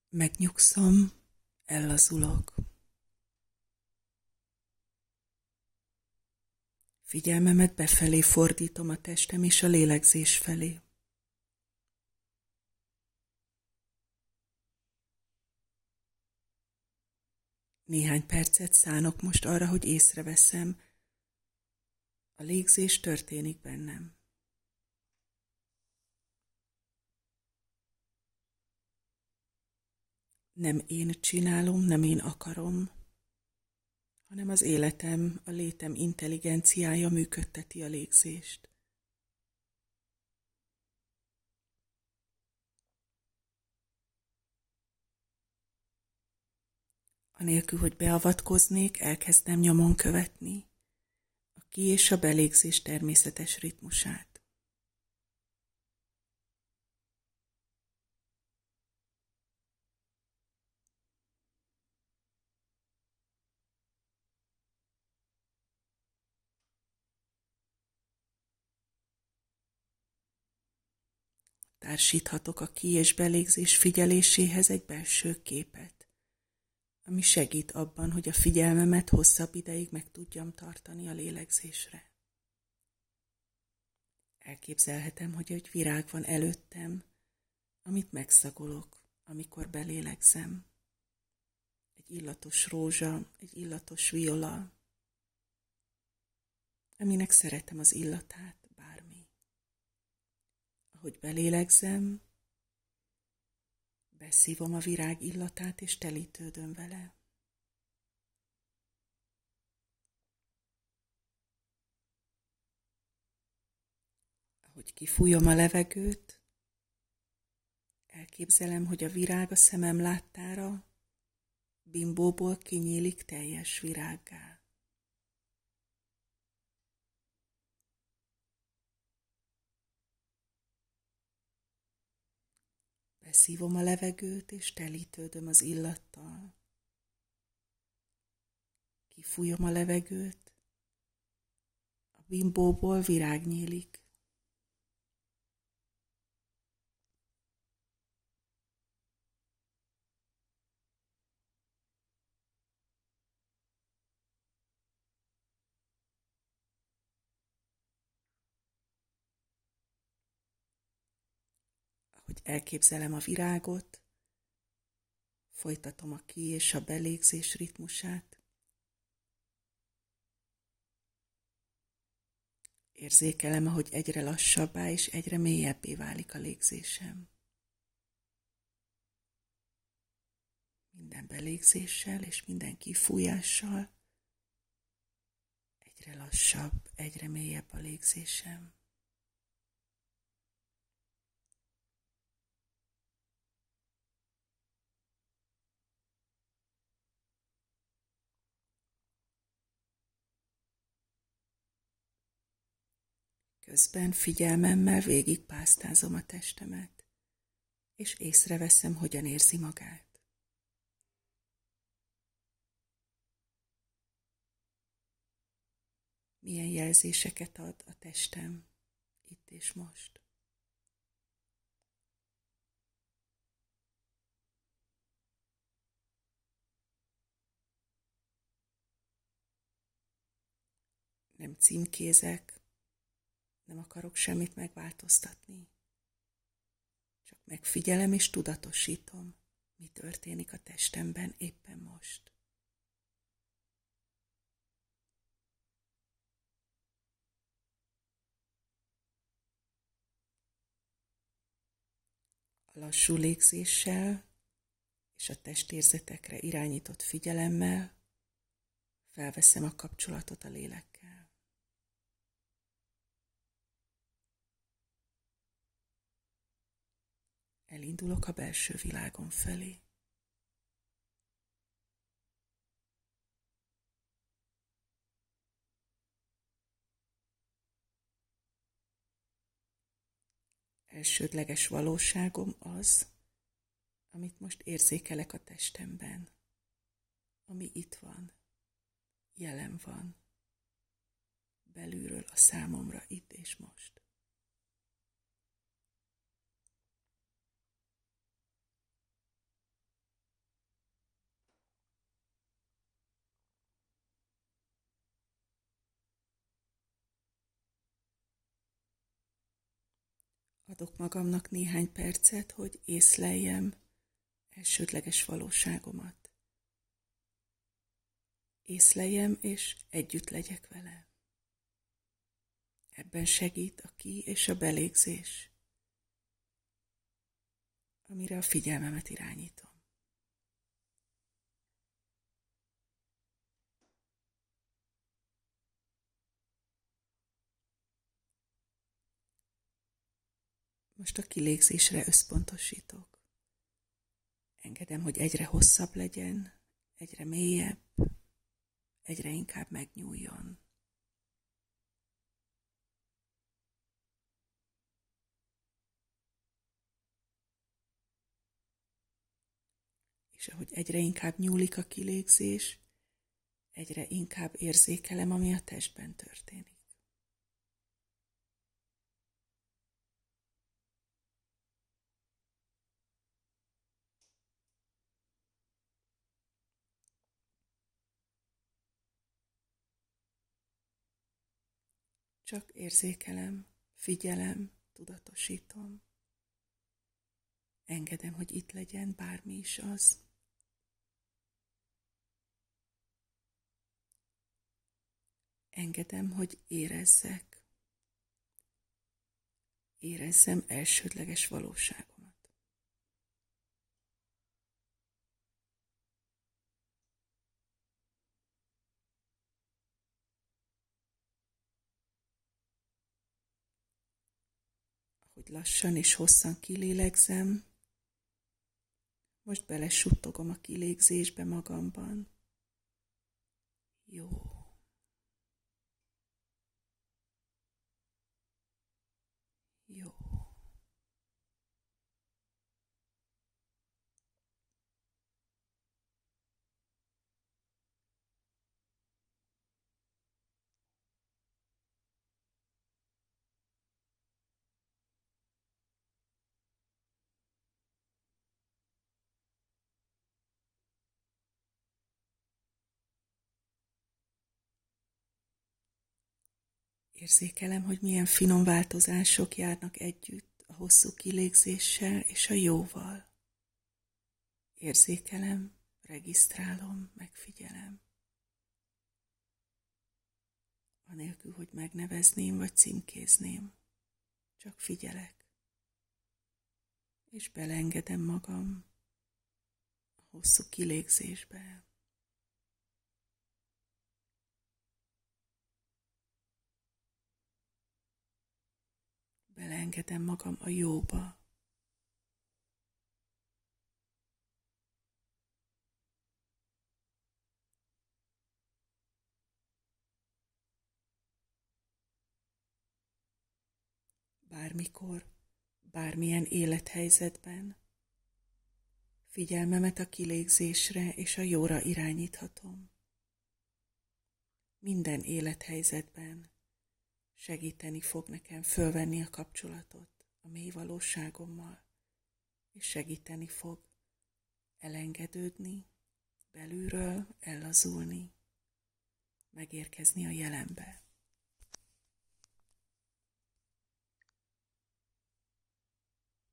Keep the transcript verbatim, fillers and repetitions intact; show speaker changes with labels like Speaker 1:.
Speaker 1: Megnyugszom, ellazulok. Figyelmemet befelé fordítom a testem és a lélegzés felé. Néhány percet szánok most arra, hogy észreveszem, a légzés történik bennem. Nem én csinálom, nem én akarom, hanem az életem, a létem intelligenciája működteti a légzést. Anélkül, hogy beavatkoznék, elkezdem nyomon követni a ki- és a belégzés természetes ritmusát. Társíthatok a ki- és belégzés figyeléséhez egy belső képet, ami segít abban, hogy a figyelmemet hosszabb ideig meg tudjam tartani a lélegzésre. Elképzelhetem, hogy egy virág van előttem, amit megszagolok, amikor belélegzem. Egy illatos rózsa, egy illatos viola, aminek szeretem az illatát, bármi. Ahogy belélegzem, beszívom a virág illatát és telítődöm vele. Ahogy kifújom a levegőt, elképzelem, hogy a virág a szemem láttára bimbóból kinyílik teljes virággá. Beszívom a levegőt, és telítődöm az illattal. Kifújom a levegőt, a bimbóból virág nyílik. Ahogy elképzelem a virágot, folytatom a ki- és a belégzés ritmusát. Érzékelem, ahogy egyre lassabbá és egyre mélyebbé válik a légzésem. Minden belégzéssel és minden kifújással egyre lassabb, egyre mélyebb a légzésem. Közben figyelmemmel végigpásztázom a testemet, és észreveszem, hogyan érzi magát. Milyen jelzéseket ad a testem itt és most. Nem címkézek, nem akarok semmit megváltoztatni. Csak megfigyelem és tudatosítom, mi történik a testemben éppen most. A lassú légzéssel és a testérzetekre irányított figyelemmel felveszem a kapcsolatot a lélekkel. Elindulok a belső világom felé. Elsődleges valóságom az, amit most érzékelek a testemben, ami itt van, jelen van, belülről a számomra itt és most. Adok magamnak néhány percet, hogy észleljem elsődleges valóságomat. Észleljem és együtt legyek vele. Ebben segít a ki- és a belégzés, amire a figyelmemet irányítom. Most a kilégzésre összpontosítok. Engedem, hogy egyre hosszabb legyen, egyre mélyebb, egyre inkább megnyúljon. És ahogy egyre inkább nyúlik a kilégzés, egyre inkább érzékelem, ami a testben történik. Csak érzékelem, figyelem, tudatosítom. Engedem, hogy itt legyen bármi is az. Engedem, hogy érezzek. Érezzem elsődleges valóságomat. Ahogy lassan és hosszan kilélegzem, most belesuttogom a kilégzésbe magamban. Jó. Jó. Érzékelem, hogy milyen finom változások járnak együtt a hosszú kilégzéssel és a jóval. Érzékelem, regisztrálom, megfigyelem. Anélkül, hogy megnevezném vagy címkézném. Csak figyelek. És beleengedem magam a hosszú kilégzésbe. Beleengedem magam a jóba. Bármikor, bármilyen élethelyzetben figyelmemet a kilégzésre és a jóra irányíthatom. Minden élethelyzetben segíteni fog nekem fölvenni a kapcsolatot a mély valóságommal, és segíteni fog elengedődni, belülről ellazulni, megérkezni a jelenbe.